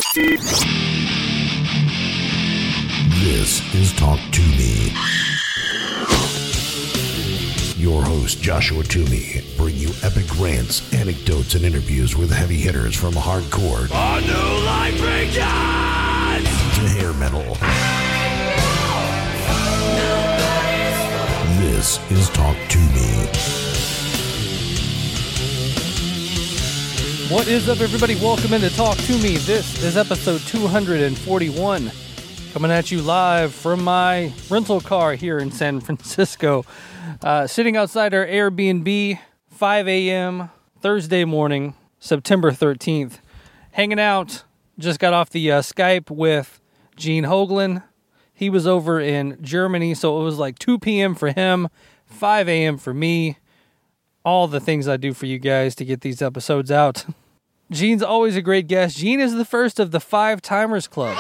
This is Talk To Me. Your host, Joshua Toomey, bring you epic rants, anecdotes, and interviews with heavy hitters from hardcore A new life begins! to hair metal. This is Talk To Me. What is up, everybody? Welcome into Talk To Me. This is episode 241. Coming at you live from my rental car here in San Francisco. Sitting outside our Airbnb, 5 a.m. Thursday morning, September 13th. Hanging out. Just got off the Skype with Gene Hoglan. He was over in Germany, so it was like 2 p.m. for him, 5 a.m. for me. All the things I do for you guys to get these episodes out. Gene's always a great guest. Gene is the first of the 5 Timers Club.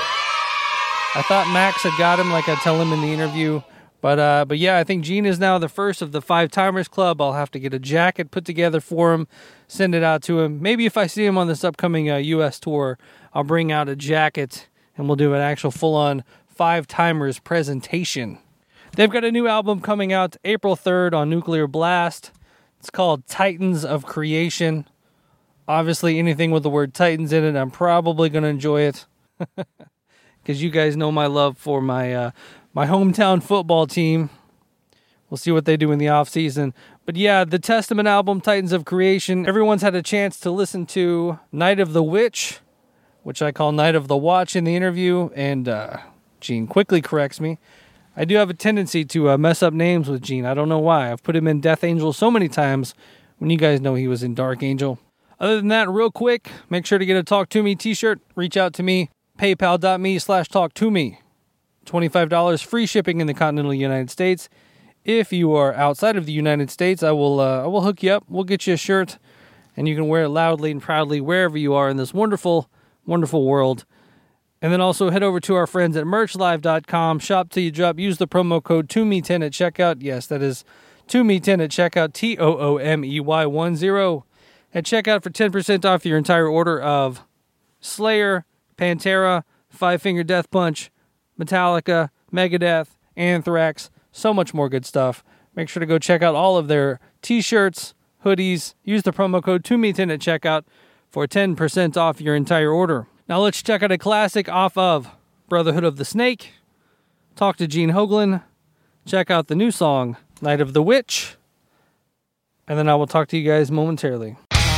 I thought Max had got him like I tell him in the interview. But yeah, I think Gene is now the first of the 5 Timers Club. I'll have to get a jacket put together for him, send it out to him. Maybe if I see him on this upcoming U.S. tour, I'll bring out a jacket and we'll do an actual full-on 5 Timers presentation. They've got a new album coming out April 3rd on Nuclear Blast. It's called Titans of Creation. Obviously, anything with the word Titans in it, I'm probably going to enjoy it. Because you guys know my love for my my hometown football team. We'll see what they do in the offseason. But yeah, the Testament album, Titans of Creation. Everyone's had a chance to listen to Night of the Witch, which I call Night of the Watch in the interview. And Gene quickly corrects me. I do have a tendency to mess up names with Gene. I don't know why. I've put him in Death Angel so many times when you guys know he was in Dark Angel. Other than that, real quick, make sure to get a Talk To Me t-shirt. Reach out to me. PayPal.me/TalkToMe. $25 free shipping in the continental United States. If you are outside of the United States, I will hook you up. We'll get you a shirt, and you can wear it loudly and proudly wherever you are in this wonderful, wonderful world. And then also head over to our friends at merchlive.com. Shop till you drop. Use the promo code TOOMEY10 at checkout. Yes, that is TOOMEY10 at checkout. TOOMEY10 at checkout for 10% off your entire order of Slayer, Pantera, Five Finger Death Punch, Metallica, Megadeth, Anthrax, so much more good stuff. Make sure to go check out all of their t-shirts, hoodies. Use the promo code TOOMEY10 at checkout for 10% off your entire order. Now let's check out a classic off of Brotherhood of the Snake. Talk to Gene Hoglan. Check out the new song, Night of the Witch. And then I will talk to you guys momentarily.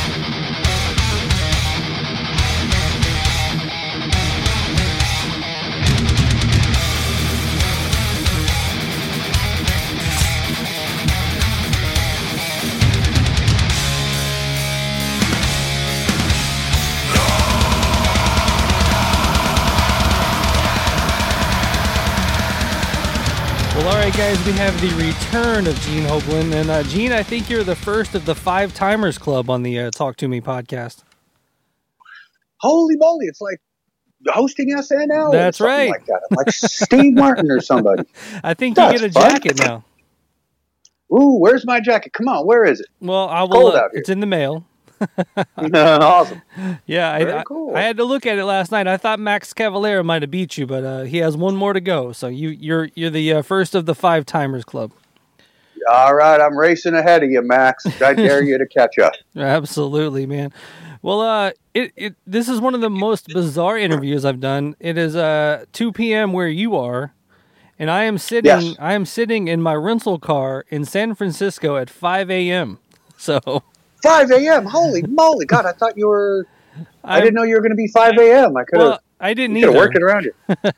Well, all right, guys, we have the return of Gene Hoglan. And Gene, I think you're the first of the 5 Timers Club on the Talk To Me podcast. Holy moly, it's like hosting SNL. That's or something right. Like that. I'm like Steve Martin or somebody. I think That's you get a fun. jacket now. Ooh, where's my jacket? Come on, where is it? Well, I will. Cold out here. It's in the mail. Awesome. Yeah, Very cool. I had to look at it last night. I thought Max Cavalera might have beat you, but he has one more to go. So you're the first of the 5 Timers Club. All right, I'm racing ahead of you, Max. I dare you to catch up. Absolutely, man. Well, this is one of the most bizarre interviews I've done. It is 2 p.m. where you are, and I am sitting. Yes. I am sitting in my rental car in San Francisco at 5 a.m. So 5 a.m. Holy moly. God, I thought you were... I didn't know you were going to be 5 a.m. I could have... Well, I didn't could have either. worked it around you.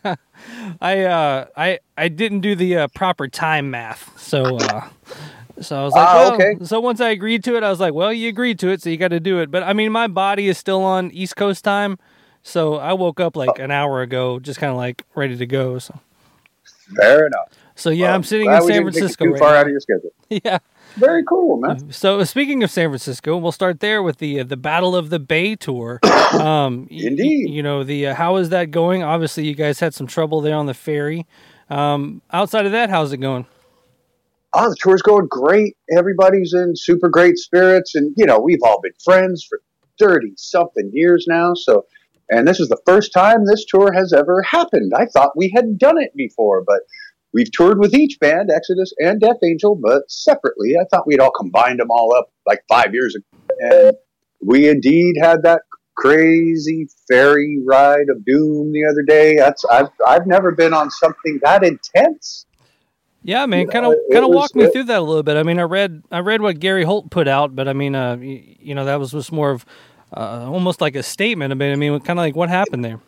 I didn't do the proper time math, so I was like, okay. So once I agreed to it, I was like, well, you agreed to it, so you got to do it. But I mean, my body is still on East Coast time, so I woke up like an hour ago, just kind of like ready to go. So Fair enough. So yeah, Well, I'm sitting glad in we San didn't take you Francisco too right far now. out of your schedule. Yeah. Very cool, man. So speaking of San Francisco, we'll start there with the Battle of the Bay tour. Indeed. You know, how is that going? Obviously, you guys had some trouble there on the ferry. Outside of that, how's it going? Oh, the tour's going great. Everybody's in super great spirits. And, you know, we've all been friends for 30-something years now. So And this was the first time this tour has ever happened. I thought we had done it before, but we've toured with each band, Exodus and Death Angel, but separately. I thought we'd all combined them all up like 5 years ago. And we indeed had that crazy ferry ride of doom the other day. I've never been on something that intense. Yeah, man, kind of walk me through that a little bit. I mean, I read what Gary Holt put out, but I mean, that was just more of almost like a statement. I mean, kind of like what happened there.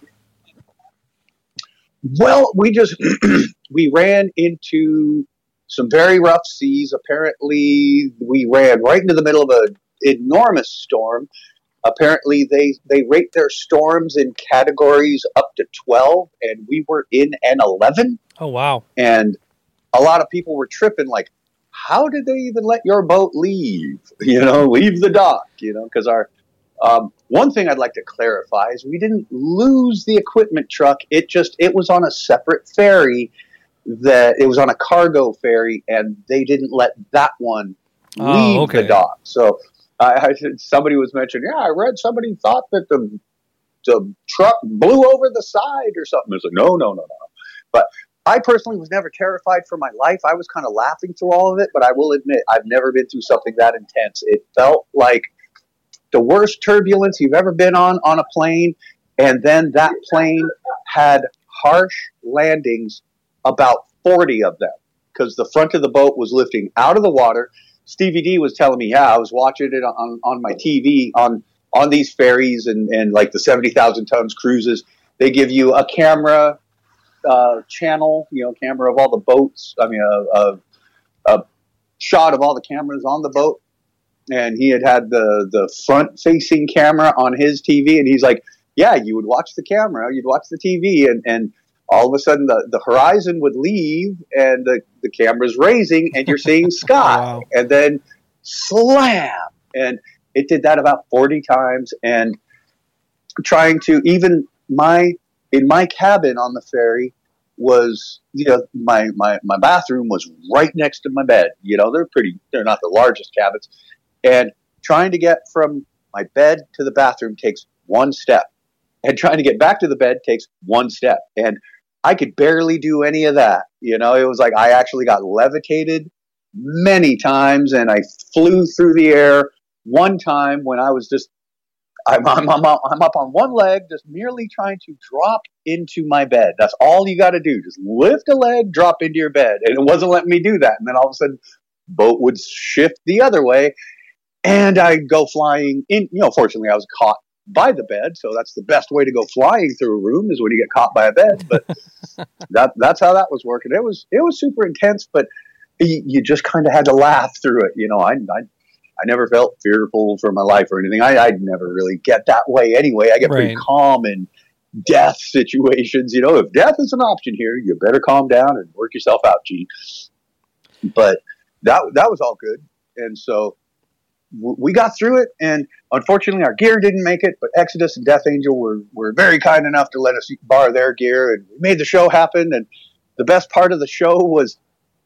Well, we ran into some very rough seas. Apparently, we ran right into the middle of an enormous storm. Apparently, they rate their storms in categories up to 12, and we were in an 11. Oh, wow. And a lot of people were tripping, like, how did they even let your boat leave? Leave the dock, because our one thing I'd like to clarify is we didn't lose the equipment truck. It was on a separate ferry. It was on a cargo ferry, and they didn't let that one leave the dock. So somebody was mentioning, I read somebody thought that the truck blew over the side or something. I was like, no. But I personally was never terrified for my life. I was kind of laughing through all of it, but I will admit I've never been through something that intense. It felt like the worst turbulence you've ever been on a plane, and then that plane had harsh landings, about 40 of them, because the front of the boat was lifting out of the water. Stevie D was telling me, I was watching it on my TV on these ferries and like the 70,000 tons cruises. They give you a camera channel, camera of all the boats. I mean, a shot of all the cameras on the boat. And he had the front-facing camera on his TV, and he's like, yeah, you would watch the camera, you'd watch the TV, and all of a sudden the horizon would leave, and the camera's raising, and you're seeing sky. Wow. And then slam! And it did that about 40 times, and trying to, in my cabin on the ferry was, my bathroom was right next to my bed. They're not the largest cabins. And trying to get from my bed to the bathroom takes one step. And trying to get back to the bed takes one step. And I could barely do any of that. It was like I actually got levitated many times, and I flew through the air one time when I was I'm up on one leg, just merely trying to drop into my bed. That's all you got to do. Just lift a leg, drop into your bed. And it wasn't letting me do that. And then all of a sudden, boat would shift the other way, and I'd go flying in. Fortunately, I was caught by the bed, so that's the best way to go flying through a room is when you get caught by a bed. But that's how that was working. It was super intense, but you just kind of had to laugh through it. I never felt fearful for my life or anything. I'd never really get that way anyway. I get pretty calm in death situations. If death is an option here, you better calm down and work yourself out, Gene. But that was all good. And so we got through it, and unfortunately our gear didn't make it, but Exodus and Death Angel were very kind enough to let us borrow their gear, and we made the show happen. And the best part of the show was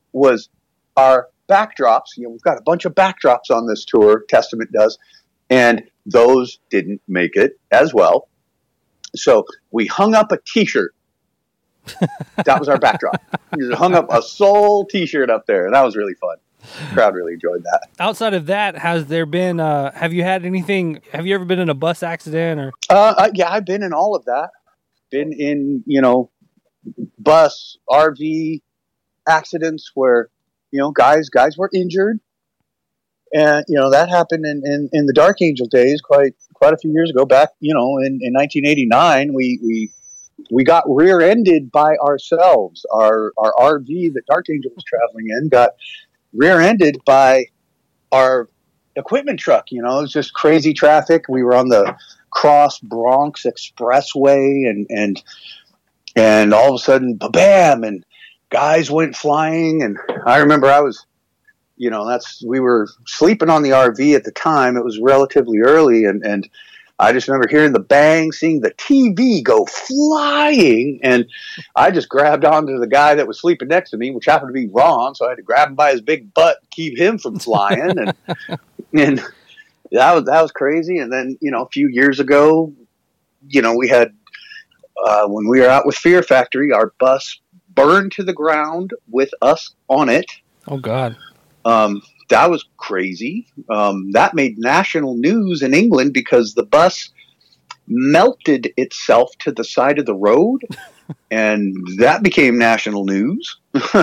our backdrops. We've got a bunch of backdrops on this tour, Testament does, and those didn't make it as well. So we hung up a t-shirt. That was our backdrop. We just hung up a Soul t-shirt up there, and that was really fun. The crowd really enjoyed that. Outside of that, has there been, have you had anything, have you ever been in a bus accident? Or? Yeah, I've been in all of that. Been in, bus, RV accidents where, guys were injured. And, that happened in the Dark Angel days quite a few years ago. Back, in 1989, we got rear-ended by ourselves. Our RV that Dark Angel was traveling in got rear-ended by our equipment truck. It was just crazy traffic. We were on the Cross Bronx Expressway, and all of a sudden, bam, and guys went flying. And I remember I was, we were sleeping on the RV at the time. It was relatively early, and I just remember hearing the bang, seeing the TV go flying, and I just grabbed onto the guy that was sleeping next to me, which happened to be Ron, so I had to grab him by his big butt and keep him from flying, and that was crazy. And then, a few years ago, we had, when we were out with Fear Factory, our bus burned to the ground with us on it. Oh, God. That was crazy. That made national news in England because the bus melted itself to the side of the road, and that became national news.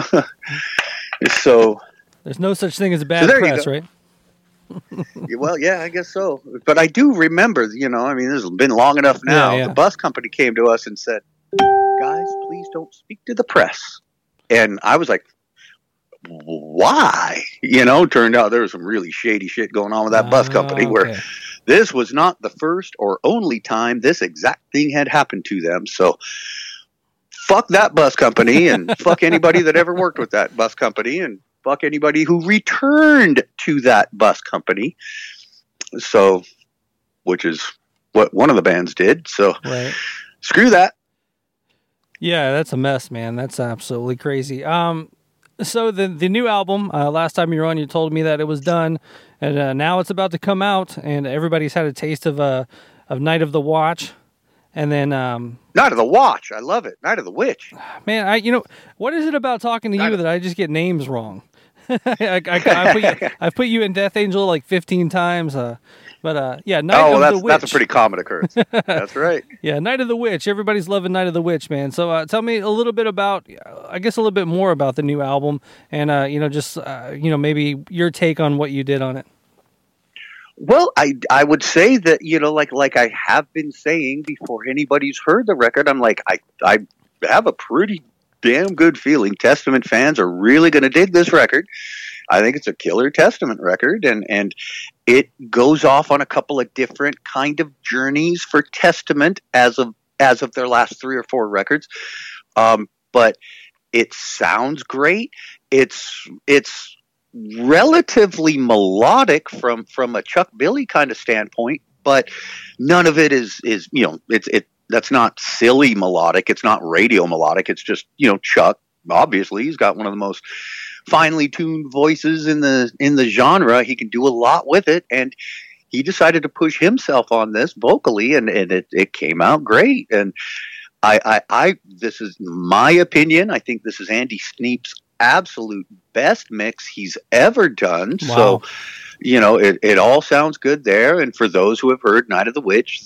So there's no such thing as bad press, right? Well, yeah, I guess so. But I do remember, this has been long enough now. Yeah. The bus company came to us and said, "Guys, please don't speak to the press." And I was like, why? Turned out there was some really shady shit going on with that bus company where this was not the first or only time this exact thing had happened to them. So fuck that bus company and fuck anybody that ever worked with that bus company and fuck anybody who returned to that bus company. So, which is what one of the bands did. So screw that. Yeah, that's a mess, man. That's absolutely crazy. So the new album, last time you were on, you told me that it was done, and now it's about to come out, and everybody's had a taste of Night of the Watch, and then Night of the Watch, I love it. Night of the Witch, man. What is it about talking to you that I just get names wrong? I put you in Death Angel like 15 times. Night of the Witch. That's a pretty common occurrence. That's right. Yeah, Night of the Witch. Everybody's loving Night of the Witch, man. So tell me a little bit more about the new album, and maybe your take on what you did on it. Well, I would say that like I have been saying before anybody's heard the record, I'm like I have a pretty damn good feeling Testament fans are really going to dig this record. I think it's a killer Testament record, and it goes off on a couple of different kind of journeys for Testament as of their last 3 or 4 records. But it sounds great. It's relatively melodic from a Chuck Billy kind of standpoint, but none of it is that's not silly melodic. It's not radio melodic. It's just Chuck. Obviously, he's got one of the most finely tuned voices in the genre. He can do a lot with it, and he decided to push himself on this vocally, and it came out great. And I this is my opinion. I think this is Andy Sneap's absolute best mix he's ever done. Wow. So, it all sounds good there. And for those who have heard Night of the Witch,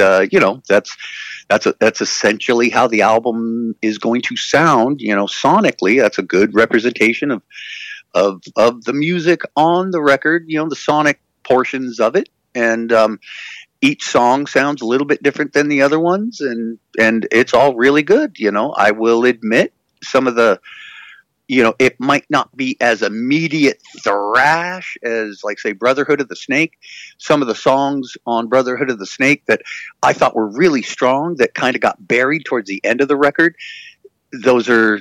that's essentially how the album is going to sound. Sonically, that's a good representation of the music on the record. The sonic portions of it, and each song sounds a little bit different than the other ones, and it's all really good. I will admit some of the. It might not be as immediate thrash as, like, say, Brotherhood of the Snake. Some of the songs on Brotherhood of the Snake that I thought were really strong that kind of got buried towards the end of the record. Those are,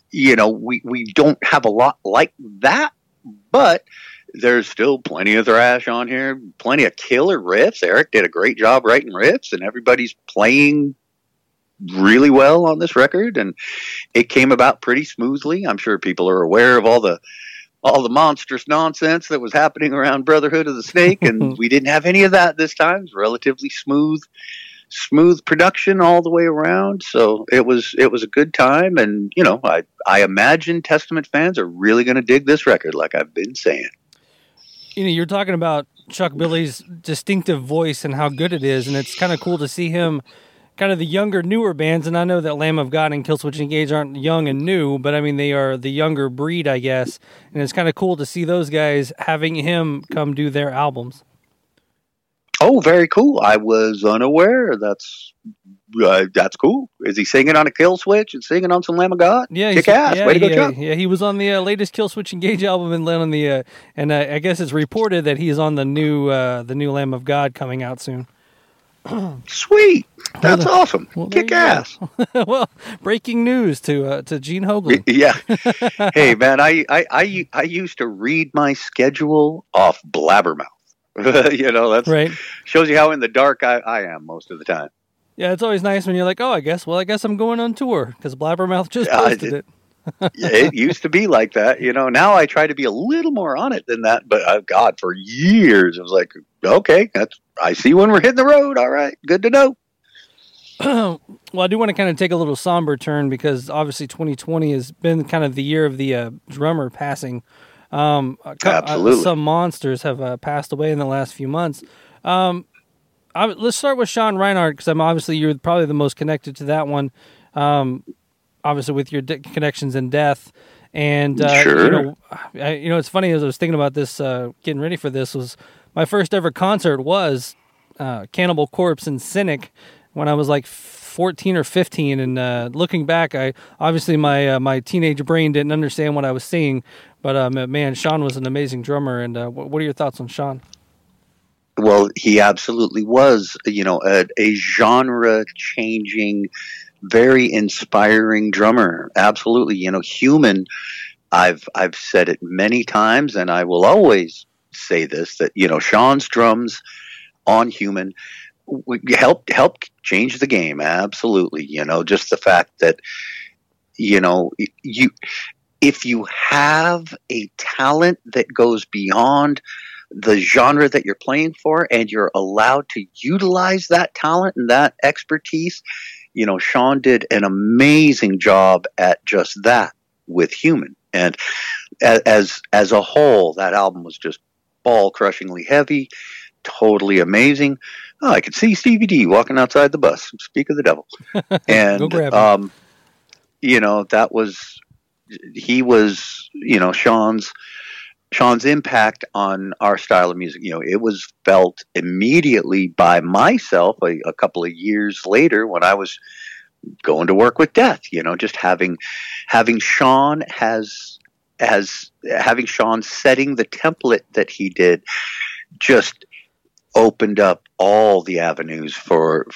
we don't have a lot like that, but there's still plenty of thrash on here, plenty of killer riffs. Eric did a great job writing riffs, and everybody's playing really well on this record, and it came about pretty smoothly. I'm sure people are aware of all the monstrous nonsense that was happening around Brotherhood of the Snake, and we didn't have any of that this time. It was relatively smooth production all the way around, so it was a good time. And I imagine Testament fans are really going to dig this record, like I've been saying. You're talking about Chuck Billy's distinctive voice and how good it is, and it's kind of cool to see him kind of the younger, newer bands, and I know that Lamb of God and Killswitch Engage aren't young and new, but I mean, they are the younger breed, I guess, and it's kind of cool to see those guys having him come do their albums. Oh, very cool. I was unaware. That's cool. Is he singing on a Killswitch and singing on some Lamb of God? Yeah, kick ass. Way to go, Chuck. Yeah, he was on the latest Killswitch Engage album, and then on the I guess it's reported that he's on the new Lamb of God coming out soon. Sweet. That's awesome. Well, kick ass. Well, breaking news to Gene Hoglan. Yeah. Hey, man, I used to read my schedule off Blabbermouth. That's right. Shows you how in the dark I am most of the time. Yeah, it's always nice when you're like, I guess I'm going on tour because Blabbermouth just posted it. It used to be like that. Now I try to be a little more on it than that. But God, for years, I was like, okay, I see when we're hitting the road. All right, good to know. Well, I do want to kind of take a little somber turn because obviously 2020 has been kind of the year of the drummer passing. Absolutely. Some monsters have passed away in the last few months. Let's start with Sean Reinhard because obviously you're probably the most connected to that one. Obviously with your connections in death. And, sure. It's funny as I was thinking about this, getting ready for this, was my first ever concert was Cannibal Corpse and Cynic when I was like 14 or 15. And looking back, obviously my teenage brain didn't understand what I was seeing. But, man, Sean was an amazing drummer. And what are your thoughts on Sean? Well, he absolutely was, a genre-changing, very inspiring drummer. Absolutely. Human, I've said it many times, and I will always say this, that, Sean's drums on Human helped change the game. Absolutely. Just the fact that, if you have a talent that goes beyond the genre that you're playing for and you're allowed to utilize that talent and that expertise, Sean did an amazing job at just that with Human. And as a whole, that album was just ball-crushingly heavy, totally amazing. Oh, I could see Stevie D walking outside the bus. Speak of the devil. And, Go grab him. That was, he was, Sean's impact on our style of music, it was felt immediately by myself a couple of years later when I was going to work with Death, just having Sean having Sean setting the template that he did just opened up all the avenues for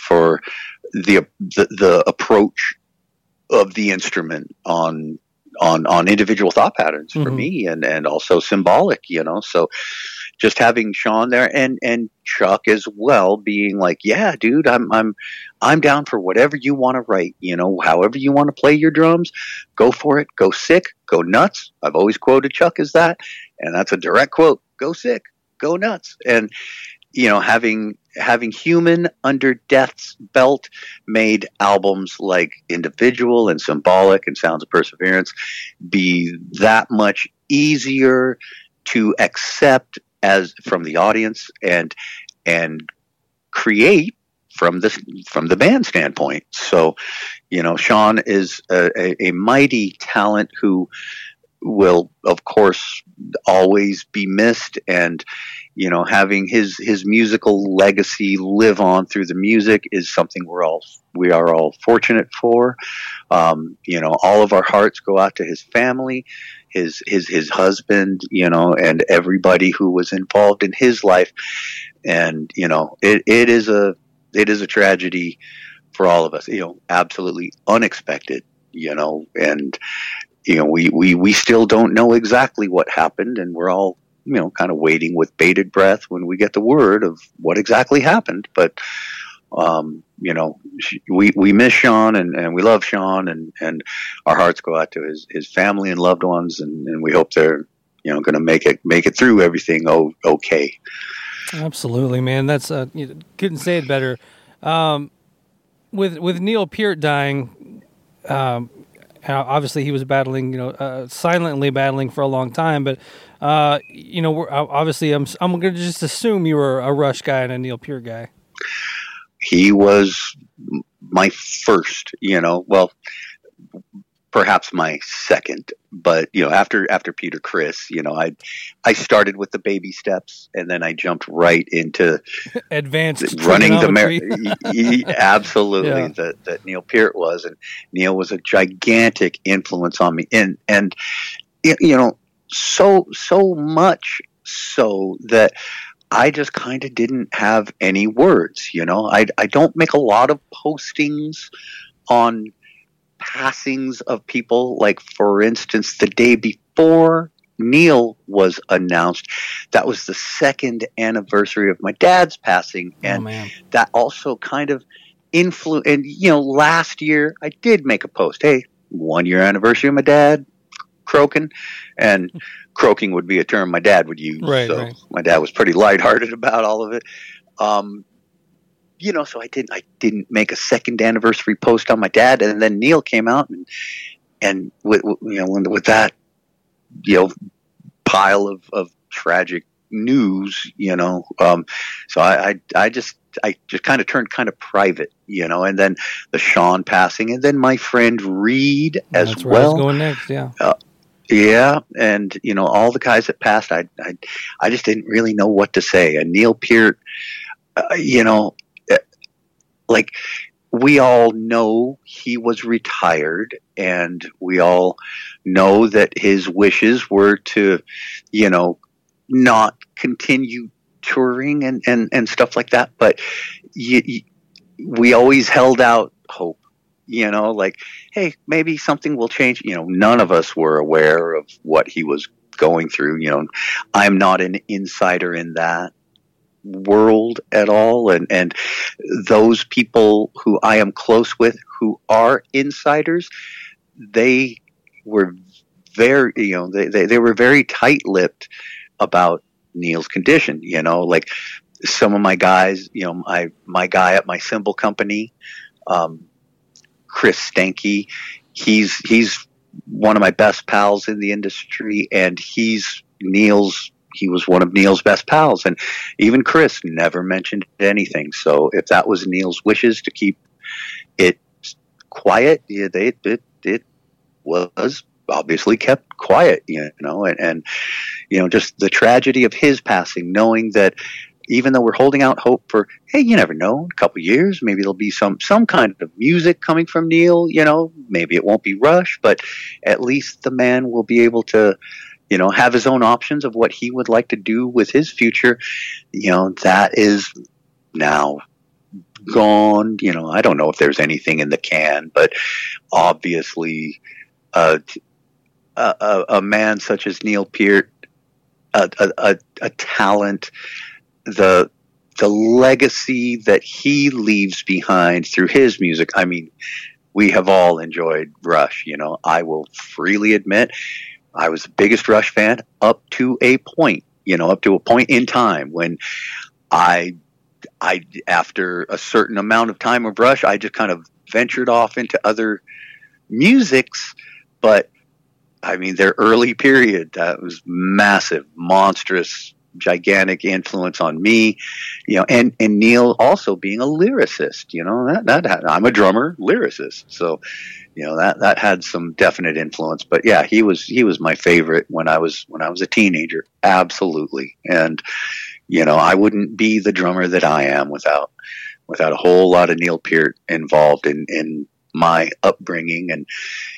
the approach of the instrument on individual thought patterns for me and also symbolic, so just having Sean there and Chuck as well being like, yeah, dude, I'm down for whatever you want to write, however you want to play your drums, go for it, go sick, go nuts. I've always quoted Chuck as that. And that's a direct quote, go sick, go nuts. And, having Human under Death's belt made albums like Individual and Symbolic and Sounds of Perseverance be that much easier to accept as from the audience and create from the band standpoint. So, Sean is a mighty talent who will, of course, always be missed, and having his musical legacy live on through the music is something we are all fortunate for. All of our hearts go out to his family, his husband, and everybody who was involved in his life. And it is a tragedy for all of us. Absolutely unexpected. And we still don't know exactly what happened, and we're all kind of waiting with bated breath when we get the word of what exactly happened. But, we miss Sean and we love Sean and our hearts go out to his family and loved ones. And we hope they're, going to make it through everything. Okay. Absolutely, man. That's, you couldn't say it better. With Neil Peart dying, obviously he was battling, silently battling for a long time, but, obviously I'm going to just assume you were a Rush guy and a Neil Peart guy. He was my first, perhaps my second, but after Peter Criss, I started with the baby steps and then I jumped right into advanced running the absolutely yeah. that Neil Peart was, and Neil was a gigantic influence on me, and so much so that I just kind of didn't have any words. I don't make a lot of postings on passings of people. Like, for instance, the day before Neil was announced, that was the 2nd anniversary of my dad's passing. And that also kind of influenced. And, last year I did make a post. Hey, 1-year anniversary of my dad croaking. And croaking would be a term my dad would use. Right. My dad was pretty lighthearted about all of it. so I didn't make a second anniversary post on my dad, and then Neil came out and with that, pile of tragic news, so I just kind of turned kind of private, and then the Sean passing, and then my friend Reed as That's well. Where I was going next, yeah. Yeah, and all the guys that passed, I just didn't really know what to say. And Neil Peart, like we all know he was retired, and we all know that his wishes were to, not continue touring and stuff like that. But we always held out hope. Like, hey, maybe something will change. None of us were aware of what he was going through. I'm not an insider in that world at all. And those people who I am close with who are insiders, they were very, they were very tight-lipped about Neil's condition. Like some of my guys, my guy at my cymbal company, Chris Stanky, he's one of my best pals in the industry, and he was one of Neil's best pals, and even Chris never mentioned anything. So if that was Neil's wishes to keep it quiet, it was obviously kept quiet, and just the tragedy of his passing, knowing that even though we're holding out hope for, hey, you never know, in a couple of years, maybe there'll be some kind of music coming from Neil, maybe it won't be Rush, but at least the man will be able to, have his own options of what he would like to do with his future. That is now gone. I don't know if there's anything in the can, but obviously a man such as Neil Peart, a talent, the legacy that he leaves behind through his music. I mean, we have all enjoyed Rush. I will freely admit I was the biggest Rush fan up to a point in time when I after a certain amount of time of Rush, I just kind of ventured off into other musics. But I mean, their early period, that was massive, monstrous, gigantic influence on me, and Neil also being a lyricist, that I'm a drummer, lyricist. So, that had some definite influence. But yeah, he was my favorite when I was a teenager. Absolutely. And, I wouldn't be the drummer that I am without a whole lot of Neil Peart involved in my upbringing. And,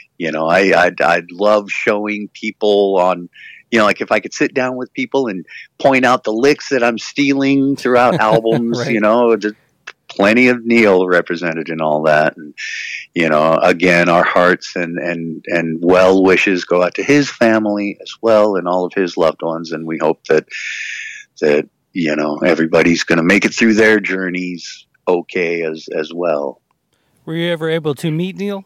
I'd love showing people on, like if I could sit down with people and point out the licks that I'm stealing throughout albums, right. Just plenty of Neil represented in all that. And, again, our hearts and well wishes go out to his family as well and all of his loved ones. And we hope that everybody's going to make it through their journeys okay as well. Were you ever able to meet Neil?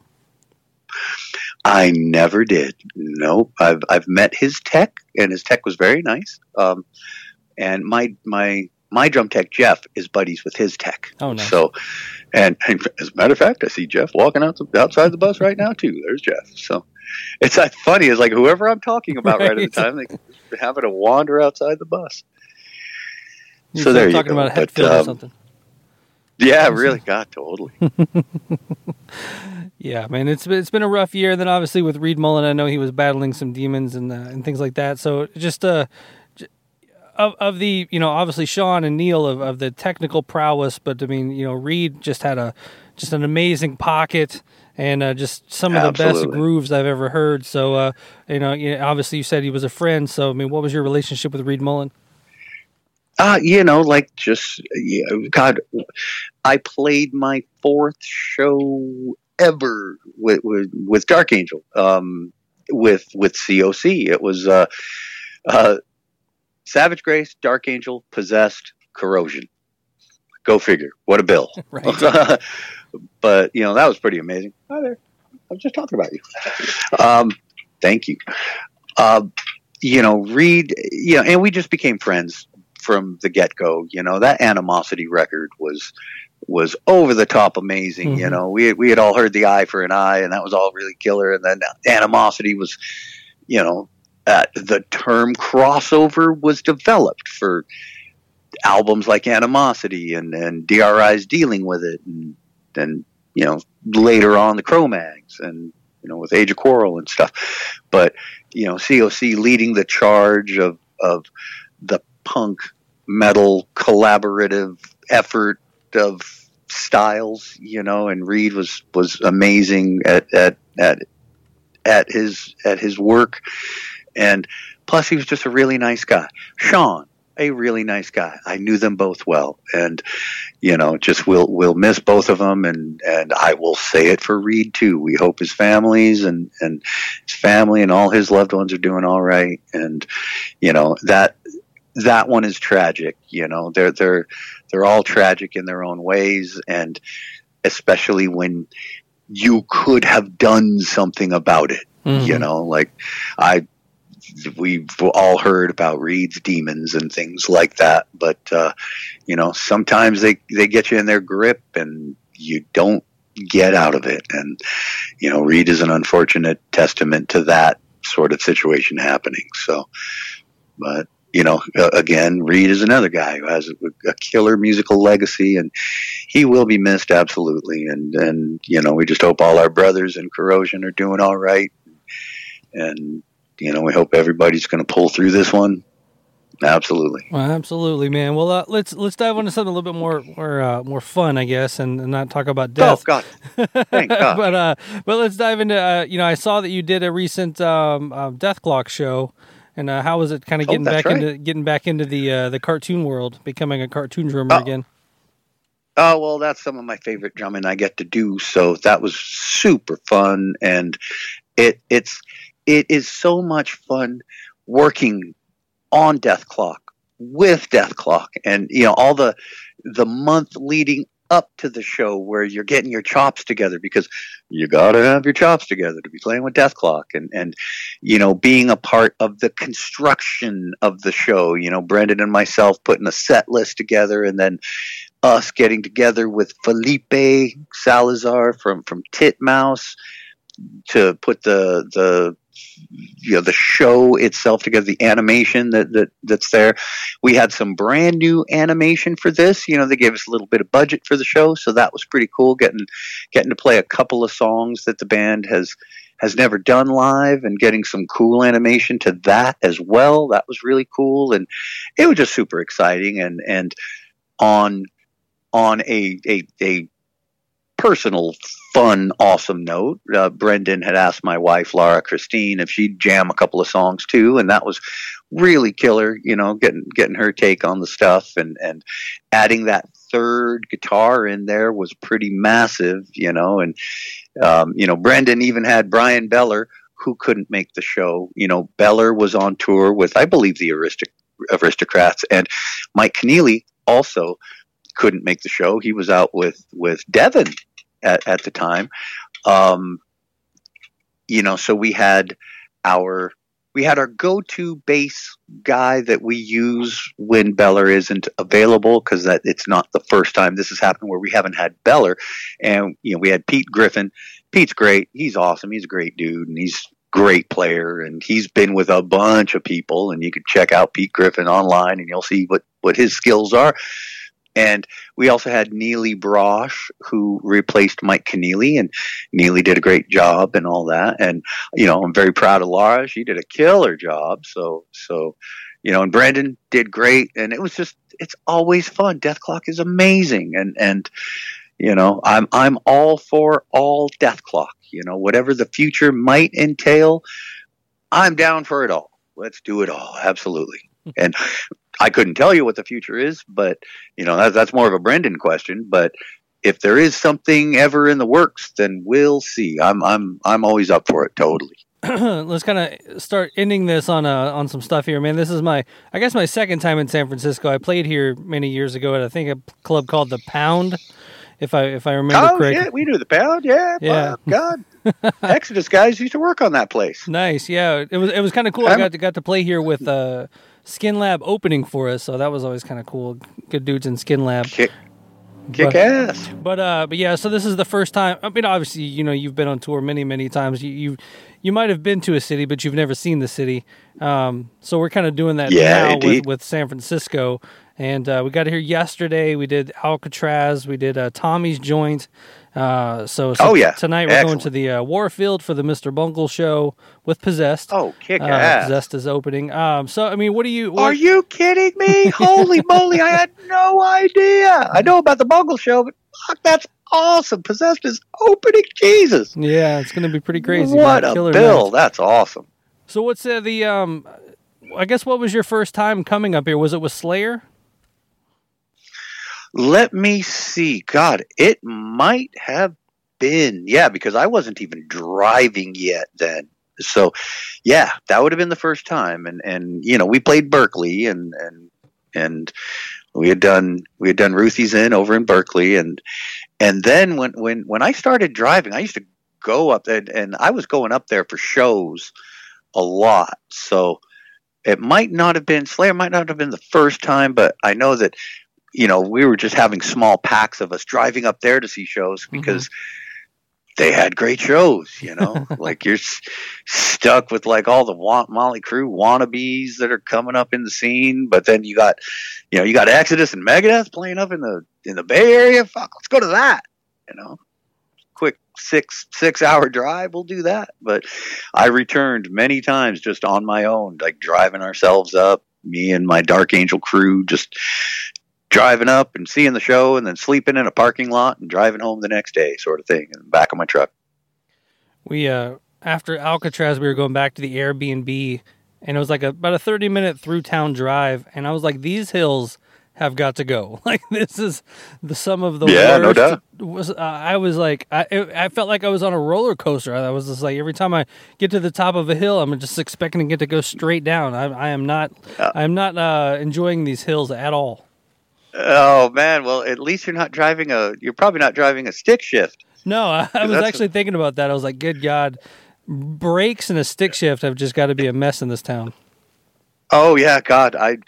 I never did. Nope. I've met his tech, and his tech was very nice. And my drum tech Jeff is buddies with his tech. Oh, nice. So, and as a matter of fact, I see Jeff walking outside the bus right now too. There's Jeff. So it's funny. It's like whoever I'm talking about right at the time, they having to wander outside the bus. So there you go. Talking about a Hetfield or something. Yeah, really. God, totally. Yeah, man, it's been a rough year. Then obviously with Reed Mullin, I know he was battling some demons and things like that. So just of the obviously Sean and Neil of the technical prowess, but I mean Reed just had an amazing pocket and just some of the best grooves I've ever heard. So obviously you said he was a friend. So I mean, what was your relationship with Reed Mullin? God, I played my 4th show ever with Dark Angel, with COC. It was Savage Grace, Dark Angel, Possessed, Corrosion. Go figure. What a bill. Right. But that was pretty amazing. Hi there. I was just talking about you. Thank you. Reed, and we just became friends from the get-go. That Animosity record was was over the top amazing. You know, we had all heard The Eye for an Eye, and that was all really killer. And then Animosity was, you know, the term crossover was developed for albums like Animosity and DRI's dealing with it, and then, you know, later on the Cro-Mags and, you know, with Age of Quarrel and stuff. But, you know, COC leading the charge of the punk metal collaborative effort of styles, you know, and Reed was amazing at his work. And plus he was just a really nice guy. Sean, a really nice guy. I knew them both well, and, you know, just we'll miss both of them, and I will say it for Reed too. We hope his families and his family and all his loved ones are doing all right. And, you know, that one is tragic. You know, they're all tragic in their own ways, and especially when you could have done something about it. You know, like we've all heard about Reed's demons and things like that, but you know, sometimes they get you in their grip and you don't get out of it. And, you know, Reed is an unfortunate testament to that sort of situation happening. So, but, you know, again, Reed is another guy who has a killer musical legacy, and he will be missed, absolutely. And you know, we just hope all our brothers in Corrosion are doing all right. And, you know, we hope everybody's going to pull through this one. Absolutely. Well, absolutely, man. Well, let's dive into something a little bit more fun, I guess, and not talk about death. Oh, God. Thank God. but let's dive into, you know, I saw that you did a recent Death Clock show, and how was it kind of getting back into the cartoon world, becoming a cartoon drummer again? Oh, well, that's some of my favorite drumming I get to do, so that was super fun, and it is so much fun working on Death Clock with Death Clock, and, you know, all the month leading up to the show where you're getting your chops together, because you got to have your chops together to be playing with Death Clock, and you know, being a part of the construction of the show, you know, Brendan and myself putting a set list together, and then us getting together with Felipe Salazar from Titmouse to put the you know, the show itself together, the animation that's there. We had some brand new animation for this. You know, they gave us a little bit of budget for the show, so that was pretty cool. Getting to play a couple of songs that the band has never done live, and getting some cool animation to that as well. That was really cool, and it was just super exciting. And on a personal, fun, awesome note, Brendan had asked my wife, Laura Christine, if she'd jam a couple of songs too, and that was really killer, you know, getting her take on the stuff, and adding that third guitar in there was pretty massive, you know. And you know, Brendan even had Brian Beller, who couldn't make the show. You know, Beller was on tour with, I believe, the Aristocrats, and Mike Keneally also couldn't make the show. He was out with Devin at the time. You know, so we had our go-to bass guy that we use when Beller isn't available, because that it's not the first time this has happened where we haven't had Beller. And, you know, we had Pete Griffin. Pete's great. He's awesome. He's a great dude, and he's a great player, and he's been with a bunch of people, and you can check out Pete Griffin online and you'll see what his skills are. And we also had Neely Brosh, who replaced Mike Keneally, and Neely did a great job and all that. And, you know, I'm very proud of Laura. She did a killer job. So, you know, and Brandon did great. And it was just, it's always fun. Death Clock is amazing. And, you know, I'm all for all Death Clock, you know, whatever the future might entail, I'm down for it all. Let's do it all. Absolutely. And I couldn't tell you what the future is, but, you know, that's more of a Brendan question. But if there is something ever in the works, then we'll see. I'm always up for it. Totally. Let's kind of start ending this on some stuff here, man. This is my second time in San Francisco. I played here many years ago at, I think, a club called the Pound, if I remember correctly. Yeah, we knew the Pound. Yeah. God. Exodus guys used to work on that place. Nice. Yeah, it was kind of cool. I got to play here with Skin Lab opening for us, so that was always kind of cool. Good dudes in Skin Lab. Kick ass. But yeah, so this is the first time. I mean, obviously, you've been on tour many times. You might have been to a city, but you've never seen the city. So we're kind of doing that now with San Francisco. And we got here yesterday. We did Alcatraz. We did Tommy's Joint. So tonight we're going to the Warfield for the Mr. Bungle show with Possessed. Oh, kick ass. Possessed is opening. So, I mean, what are you kidding me? Holy moly, I had no idea. I know about the Bungle show, but fuck, that's awesome. Possessed is opening. Jesus. Yeah, it's going to be pretty crazy. What a bill. Night. That's awesome. So what's I guess what was your first time coming up here? Was it with Slayer? Let me see. God, it might have been. Yeah, because I wasn't even driving yet then. So, yeah, that would have been the first time. And we played Berkeley and we had done Ruthie's Inn over in Berkeley. And then when I started driving, I used to go up there, and I was going up there for shows a lot. So it might not have been, Slayer might not have been the first time, but I know that we were just having small packs of us driving up there to see shows because they had great shows, like you're stuck with like all the Motley Crue wannabes that are coming up in the scene. But then you got Exodus and Megadeth playing up in the Bay Area. Fuck, let's go to that, quick 6 hour drive. We'll do that. But I returned many times just on my own, like driving ourselves up, me and my Dark Angel crew, just driving up and seeing the show and then sleeping in a parking lot and driving home the next day, sort of thing, in the back of my truck. We, after Alcatraz, we were going back to the Airbnb, and it was like about a 30-minute through town drive. And I was like, these hills have got to go. Like, this is some of the worst. Yeah, no doubt. I was like, I felt like I was on a roller coaster. I was just like, every time I get to the top of a hill, I'm just expecting it to go straight down. I'm not enjoying these hills at all. Oh man! Well, at least you're probably not driving a stick shift. No, I was actually thinking about that. I was like, good God, brakes and a stick shift have just got to be a mess in this town. Oh yeah, God, I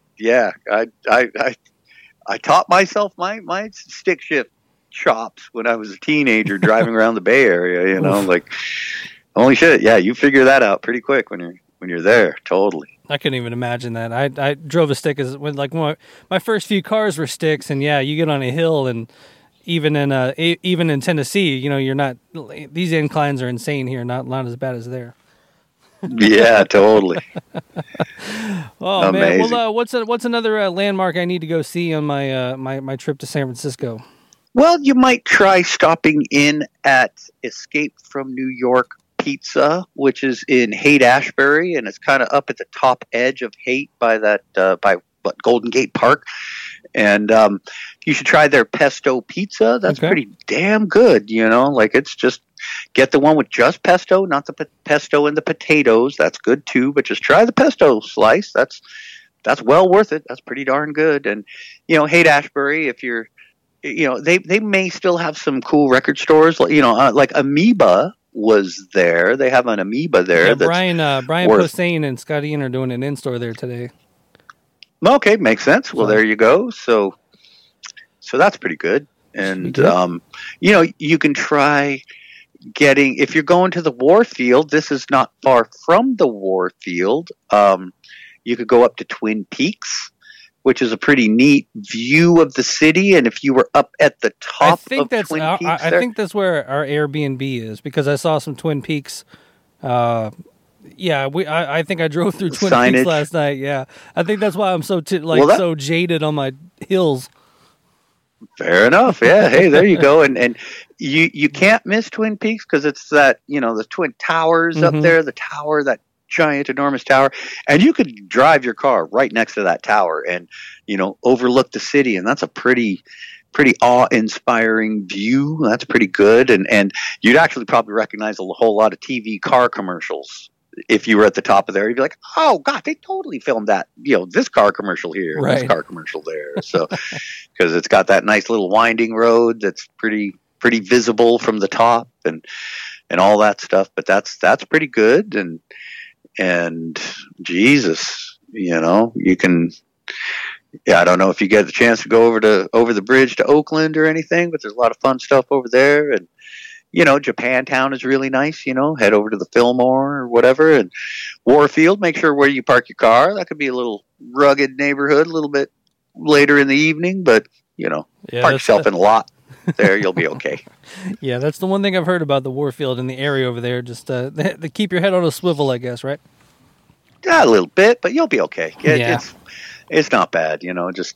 taught myself my stick shift chops when I was a teenager driving around the Bay Area. Like, holy shit! Yeah, you figure that out pretty quick when you're there. Totally. I couldn't even imagine that. I drove a stick my first few cars were sticks, and yeah, you get on a hill, and even in Tennessee, you're not. These inclines are insane here, not as bad as there. Yeah, totally. Oh amazing. Man, well, what's another landmark I need to go see on my my trip to San Francisco? Well, you might try stopping in at Escape from New York Pizza, which is in Haight-Ashbury, and it's kind of up at the top edge of Haight by Golden Gate Park. And you should try their pesto pizza. That's pretty damn good. Like, it's just get the one with just pesto, not the pesto and the potatoes. That's good too. But just try the pesto slice. That's well worth it. That's pretty darn good. And Haight-Ashbury, if you're, they may still have some cool record stores. Like Amoeba was there. They have an Amoeba there. Yeah, Brian Posehn and Scott Ian are doing an in-store there today. Okay, makes sense. Well, there you go. So that's pretty good. And you can try getting, if you're going to the Warfield, this is not far from the Warfield. You could go up to Twin Peaks, which is a pretty neat view of the city. And if you were up at the top of Twin Peaks, I think that's where our Airbnb is, because I saw some Twin Peaks. I think I drove through Twin Peaks last night. Yeah, I think that's why I'm so so jaded on my hills. Fair enough. Yeah. Hey, there you go. And you can't miss Twin Peaks because it's that the Twin Towers up there. The tower, that giant, enormous tower, and you could drive your car right next to that tower and overlook the city, and that's a pretty awe-inspiring view. That's pretty good, and you'd actually probably recognize a whole lot of TV car commercials if you were at the top of there. You'd be like, oh God, they totally filmed that, this car commercial here, right, this car commercial there. So because it's got that nice little winding road that's pretty visible from the top and all that stuff. But that's pretty good. And Jesus, you can Yeah, I don't know if you get the chance to go over the bridge to Oakland or anything, but there's a lot of fun stuff over there. And Japantown is really nice. Head over to the Fillmore or whatever, and Warfield. Make sure where you park your car. That could be a little rugged neighborhood, a little bit later in the evening, but park yourself in a lot. There, you'll be okay. Yeah, that's the one thing I've heard about the Warfield and the area over there. Just they keep your head on a swivel, I guess, right? Yeah, a little bit, but you'll be okay. Yeah. It's not bad, just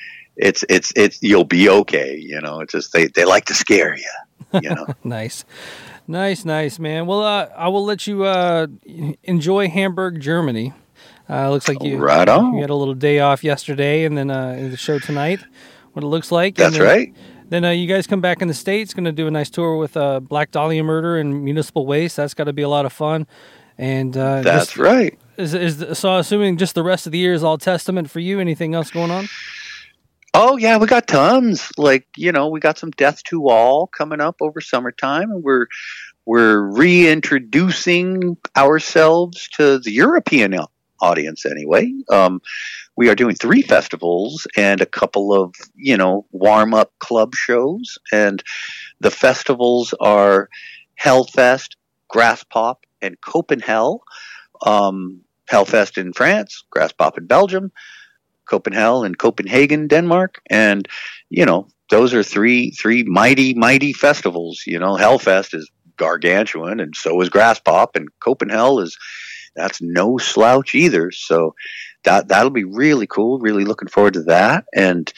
it's you'll be okay, It's just they like to scare you, Nice, man. Well, I will let you enjoy Hamburg, Germany. Looks like you right on. You had a little day off yesterday, and then the show tonight. What it looks like. That's right. Then you guys come back in the States. Going to do a nice tour with Black Dahlia Murder and Municipal Waste. That's got to be a lot of fun. And that's right. So assuming just the rest of the year is all Testament for you. Anything else going on? Oh yeah, we got tons. We got some Death to All coming up over summertime, and we're reintroducing ourselves to the European audience anyway. We are doing 3 festivals and a couple of warm-up club shows, and the festivals are Hellfest, Graspop, and Copenhell. Hellfest in France, Graspop in Belgium, Copenhell in Copenhagen, Denmark, and those are three mighty festivals. Hellfest is gargantuan, and so is Graspop, and Copenhell that's no slouch either. So that'll be really cool. Really looking forward to that. And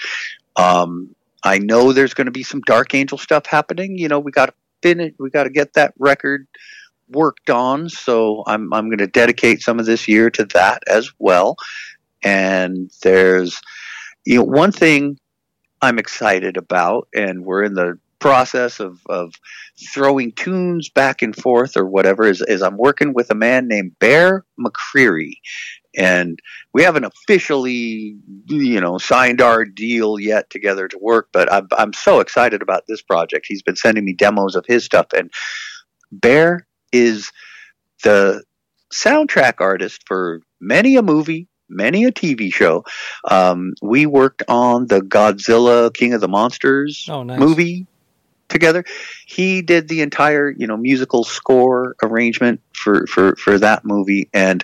I know there's going to be some Dark Angel stuff happening. We got to finish. We got to get that record worked on. So I'm going to dedicate some of this year to that as well. And there's one thing I'm excited about, and we're in the process of throwing tunes back and forth or whatever, is I'm working with a man named Bear McCreary, and we haven't officially signed our deal yet together to work, but I'm so excited about this project. He's been sending me demos of his stuff, and Bear is the soundtrack artist for many a movie, many a TV show. We worked on the Godzilla King of the Monsters movie together. He did the entire, musical score arrangement for that movie. And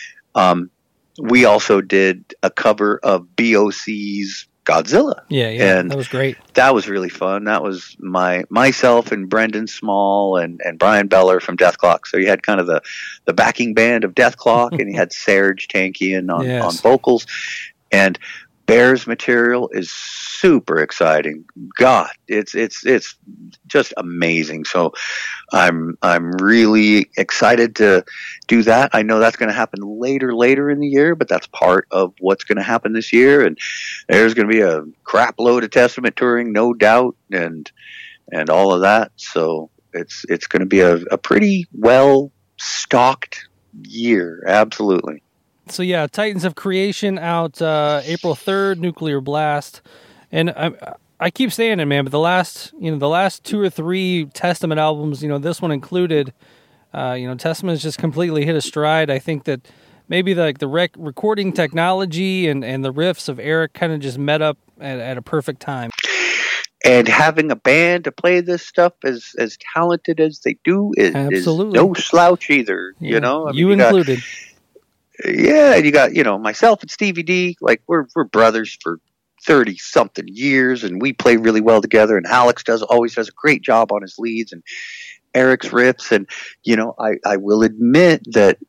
we also did a cover of BOC's Godzilla. Yeah, and that was great. That was really fun. That was myself and Brendan Small and Brian Beller from Death Clock. So you had kind of the backing band of Death Clock, and you had Serge Tankian on vocals. And Bear's material is super exciting. God, it's just amazing. So I'm really excited to do that. I know that's going to happen later in the year, but that's part of what's going to happen this year. And there's going to be a crap load of Testament touring, no doubt, and all of that. So it's going to be a pretty well stocked year. Absolutely. So yeah, Titans of Creation out April 3rd, Nuclear Blast, and I keep saying it, man. But the last 2 or 3 Testament albums, this one included, Testament's just completely hit a stride. I think that maybe the recording technology and the riffs of Eric kind of just met up at a perfect time. And having a band to play this stuff as talented as they do is no slouch either. Yeah. You included. Yeah, you got, myself and Stevie D, like we're brothers for 30 something years, and we play really well together, and Alex always does a great job on his leads and Eric's riffs. And, I will admit that,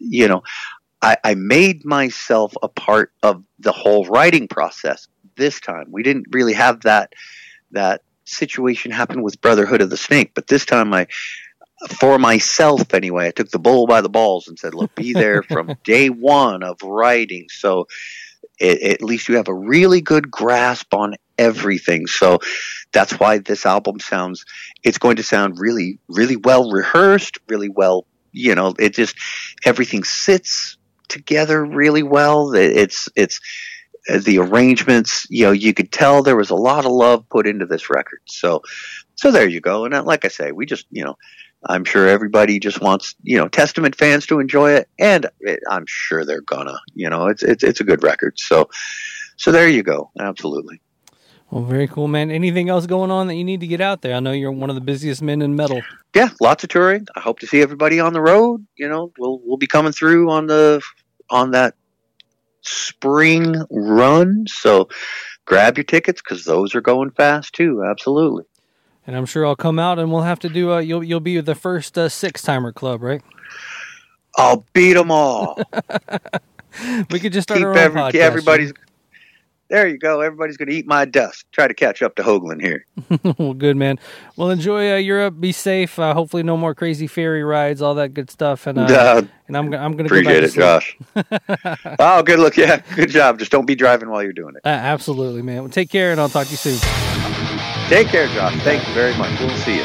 I made myself a part of the whole writing process this time. We didn't really have that situation happen with Brotherhood of the Snake, but this time for myself anyway, I took the bull by the balls and said, look, be there from day one of writing. So at least you have a really good grasp on everything. So that's why this album it's going to sound really, really well rehearsed, really well, it just, everything sits together really well. It's the arrangements, you could tell there was a lot of love put into this record. So there you go. And like I say, we just, I'm sure everybody just wants, Testament fans to enjoy it, and I'm sure they're gonna. It's a good record. So So there you go. Absolutely. Well, very cool, man. Anything else going on that you need to get out there? I know you're one of the busiest men in metal. Yeah, lots of touring. I hope to see everybody on the road. We'll be coming through on that spring run. So grab your tickets because those are going fast too. Absolutely. And I'm sure I'll come out and we'll have to do. You'll be the first Six-Timer Club, right? I'll beat them all. We could just start our own podcast. Everybody's. There you go. Everybody's going to eat my dust. Try to catch up to Hoagland here. Well, good, man. Well, enjoy Europe. Be safe. Hopefully no more crazy ferry rides, all that good stuff. And I'm going to appreciate it, Josh. Oh, good look. Yeah, good job. Just don't be driving while you're doing it. Absolutely, man. Well, take care, and I'll talk to you soon. Take care, Josh. Thank you very much. We'll see you.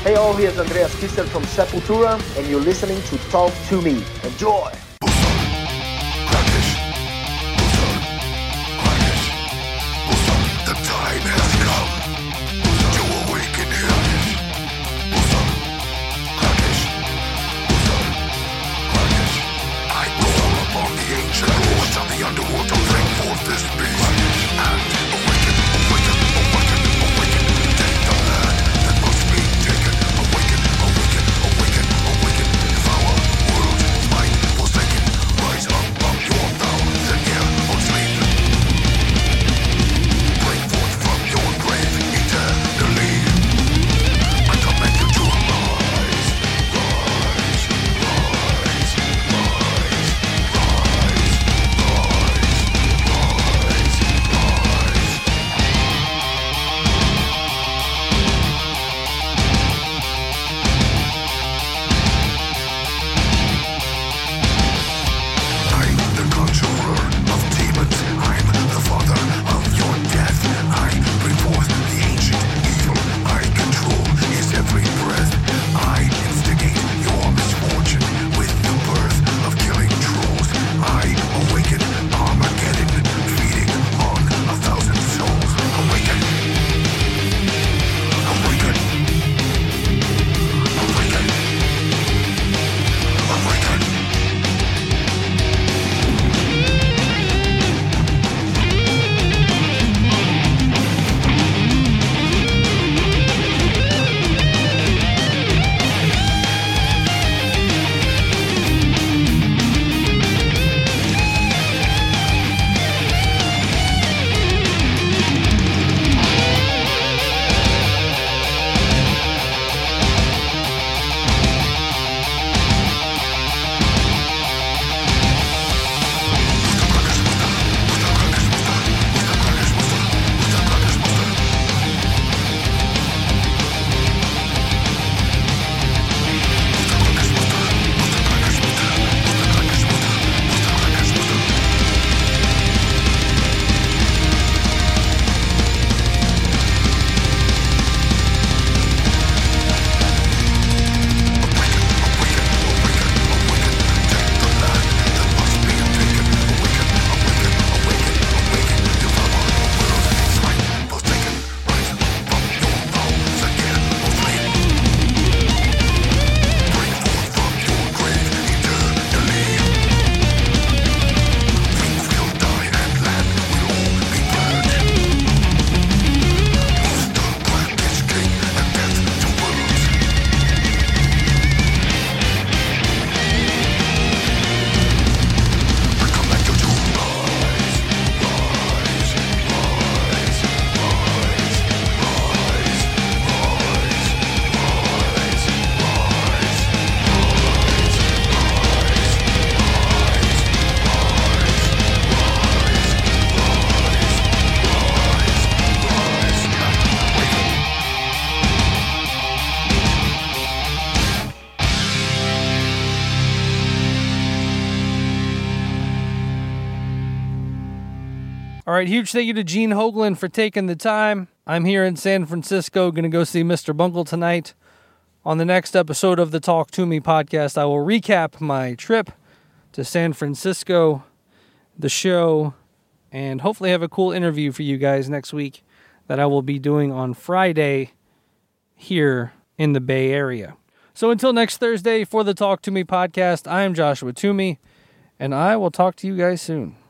Hey all, here's Andreas Kistel from Sepultura, and you're listening to Talk to Me. Enjoy! The time has come to awaken him. I call upon the ancient lords of the underworld to bring forth this beast and awaken, awaken, awaken, awaken. Take the land that must be taken. Awaken, awaken, awaken, awaken. Devour world's might forsaken. Rise up from your thousand year of sleep. Bring forth from your grave eternally. I command you to rise, rise, rise, rise, I'm the conjurer of demons. I'm the father of your death. I bring forth the ancient evil. I control his every breath. I instigate your misfortune with the birth of killing trolls. I awaken Armageddon, feeding on 1,000 souls. Awaken. Awaken. Awaken. Awaken. All right, huge thank you to Gene Hoglan for taking the time. I'm here in San Francisco, going to go see Mr. Bungle tonight. On the next episode of the Talk to Me podcast, I will recap my trip to San Francisco, the show, and hopefully have a cool interview for you guys next week that I will be doing on Friday here in the Bay Area. So until next Thursday for the Talk to Me podcast, I am Joshua Toomey, and I will talk to you guys soon.